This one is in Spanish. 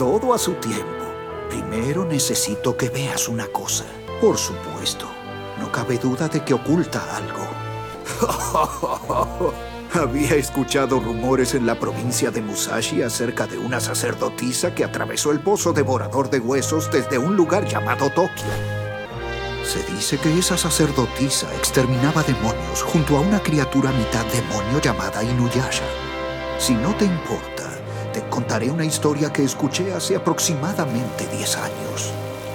Todo a su tiempo. Primero necesito que veas una cosa. Por supuesto, no cabe duda de que oculta algo. Había escuchado rumores en la provincia de Musashi acerca de una sacerdotisa que atravesó el pozo devorador de huesos desde un lugar llamado Tokio. Se dice que esa sacerdotisa exterminaba demonios junto a una criatura mitad demonio llamada Inuyasha. Si no te importa, te contaré una historia que escuché hace aproximadamente 10 años.